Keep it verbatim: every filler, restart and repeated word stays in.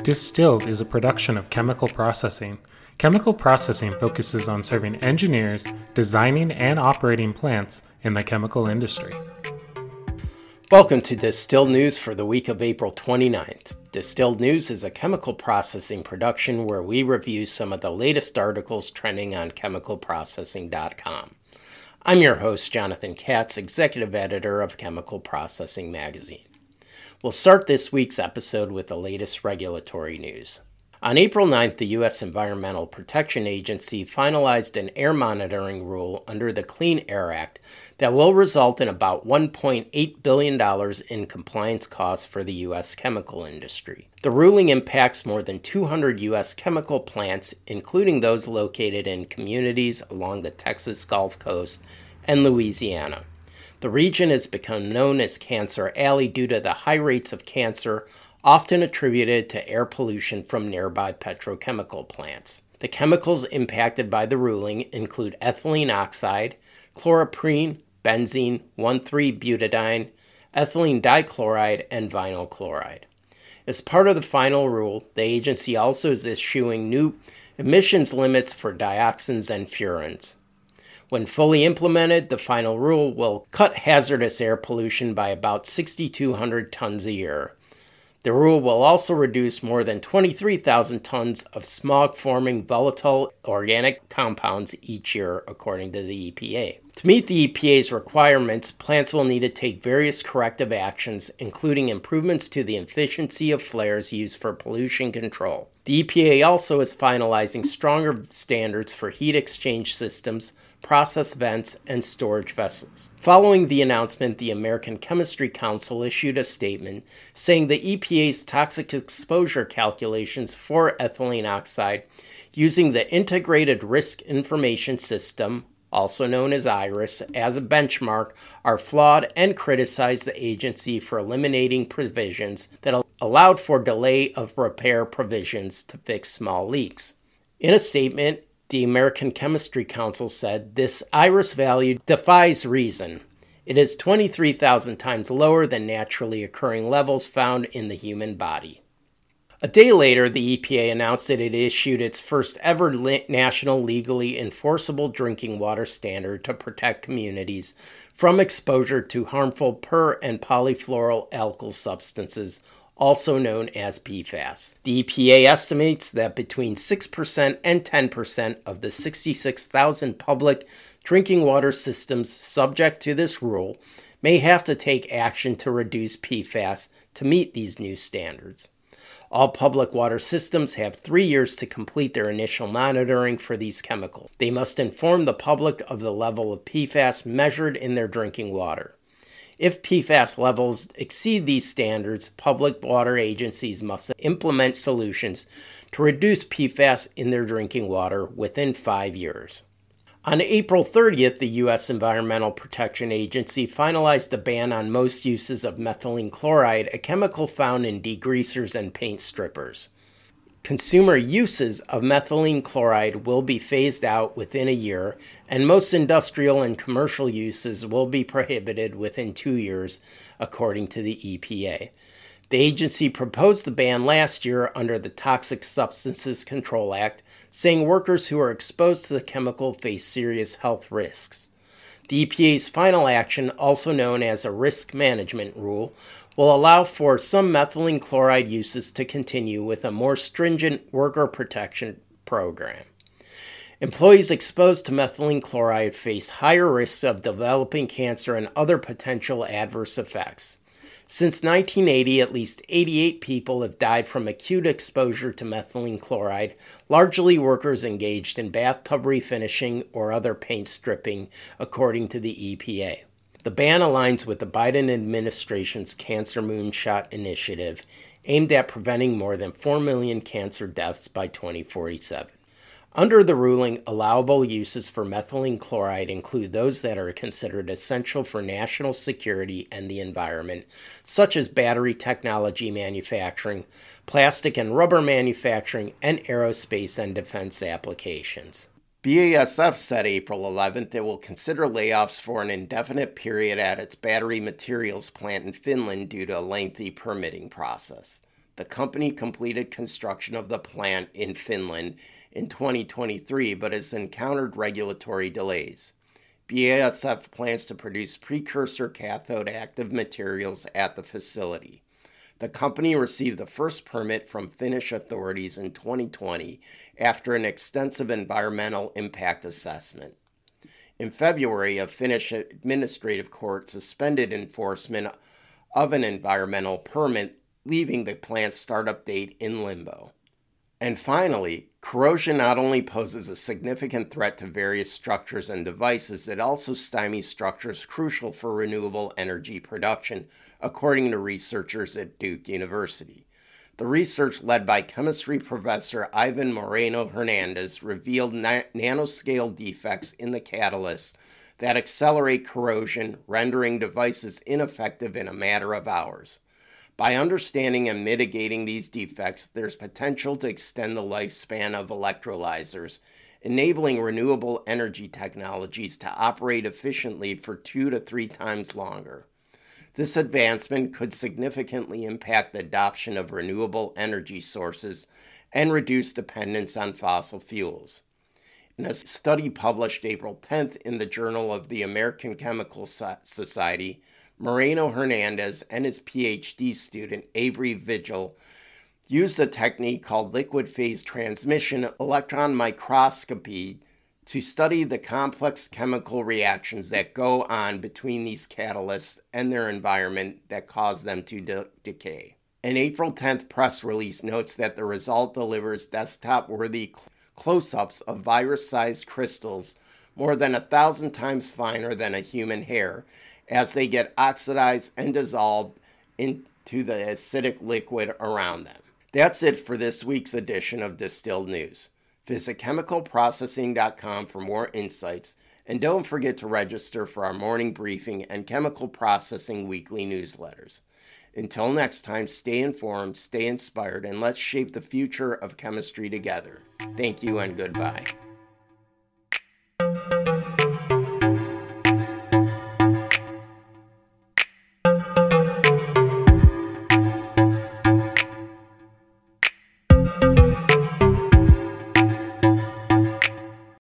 Distilled is a production of Chemical Processing. Chemical Processing focuses on serving engineers designing and operating plants in the chemical industry. Welcome to Distilled News for the week of April twenty-ninth. Distilled News is a chemical processing production where we review some of the latest articles trending on chemical processing dot com. I'm your host, Jonathan Katz, executive editor of Chemical Processing Magazine. We'll start this week's episode with the latest regulatory news. On April ninth, the U S Environmental Protection Agency finalized an air monitoring rule under the Clean Air Act that will result in about one point eight billion dollars in compliance costs for the U S chemical industry. The ruling impacts more than two hundred U S chemical plants, including those located in communities along the Texas Gulf Coast and Louisiana. The region has become known as Cancer Alley due to the high rates of cancer often attributed to air pollution from nearby petrochemical plants. The chemicals impacted by the ruling include ethylene oxide, chloroprene, benzene, one three butadiene, ethylene dichloride, and vinyl chloride. As part of the final rule, the agency also is issuing new emissions limits for dioxins and furans. When fully implemented, the final rule will cut hazardous air pollution by about six thousand two hundred tons a year. The rule will also reduce more than twenty-three thousand tons of smog-forming volatile organic compounds each year, according to the E P A. To meet the E P A's requirements, plants will need to take various corrective actions, including improvements to the efficiency of flares used for pollution control. The E P A also is finalizing stronger standards for heat exchange systems, process vents, and storage vessels. Following the announcement, the American Chemistry Council issued a statement saying the E P A's toxic exposure calculations for ethylene oxide using the Integrated Risk Information System, also known as IRIS, as a benchmark are flawed and criticized the agency for eliminating provisions that allowed for delay of repair provisions to fix small leaks. In a statement, the American Chemistry Council said this IRIS value defies reason. It is twenty-three thousand times lower than naturally occurring levels found in the human body. A day later, the E P A announced that it issued its first ever national legally enforceable drinking water standard to protect communities from exposure to harmful per- and polyfluoroalkyl substances, also known as P FAS. The E P A estimates that between six percent and ten percent of the sixty-six thousand public drinking water systems subject to this rule may have to take action to reduce P FAS to meet these new standards. All public water systems have three years to complete their initial monitoring for these chemicals. They must inform the public of the level of P FAS measured in their drinking water. If P FAS levels exceed these standards, public water agencies must implement solutions to reduce P FAS in their drinking water within five years. On April thirtieth, the U S Environmental Protection Agency finalized a ban on most uses of methylene chloride, a chemical found in degreasers and paint strippers. Consumer uses of methylene chloride will be phased out within a year, and most industrial and commercial uses will be prohibited within two years, according to the E P A. The agency proposed the ban last year under the Toxic Substances Control Act, saying workers who are exposed to the chemical face serious health risks. The E P A's final action, also known as a risk management rule, will allow for some methylene chloride uses to continue with a more stringent worker protection program. Employees exposed to methylene chloride face higher risks of developing cancer and other potential adverse effects. Since nineteen eighty, at least eighty-eight people have died from acute exposure to methylene chloride, largely workers engaged in bathtub refinishing or other paint stripping, according to the E P A. The ban aligns with the Biden administration's Cancer Moonshot initiative, aimed at preventing more than four million cancer deaths by twenty forty-seven. Under the ruling, allowable uses for methylene chloride include those that are considered essential for national security and the environment, such as battery technology manufacturing, plastic and rubber manufacturing, and aerospace and defense applications. B A S F said April eleventh it will consider layoffs for an indefinite period at its battery materials plant in Finland due to a lengthy permitting process. The company completed construction of the plant in Finland in twenty twenty-three, but has encountered regulatory delays. B A S F plans to produce precursor cathode active materials at the facility. The company received the first permit from Finnish authorities in twenty twenty after an extensive environmental impact assessment. In February, a Finnish administrative court suspended enforcement of an environmental permit, leaving the plant's startup date in limbo. And finally, corrosion not only poses a significant threat to various structures and devices, it also stymies structures crucial for renewable energy production, according to researchers at Duke University. The research led by chemistry professor Ivan Moreno Hernandez revealed na- nanoscale defects in the catalysts that accelerate corrosion, rendering devices ineffective in a matter of hours. By understanding and mitigating these defects, there's potential to extend the lifespan of electrolyzers, enabling renewable energy technologies to operate efficiently for two to three times longer. This advancement could significantly impact the adoption of renewable energy sources and reduce dependence on fossil fuels. In a study published April tenth in the Journal of the American Chemical Society, Moreno Hernandez and his PhD student Avery Vigil used a technique called liquid phase transmission electron microscopy to study the complex chemical reactions that go on between these catalysts and their environment that cause them to de- decay. An April tenth press release notes that the result delivers desktop-worthy cl- close-ups of virus-sized crystals more than a thousand times finer than a human hair, as they get oxidized and dissolved into the acidic liquid around them. That's it for this week's edition of Distilled News. Visit chemical processing dot com for more insights, and don't forget to register for our morning briefing and chemical processing weekly newsletters. Until next time, stay informed, stay inspired, and let's shape the future of chemistry together. Thank you and goodbye.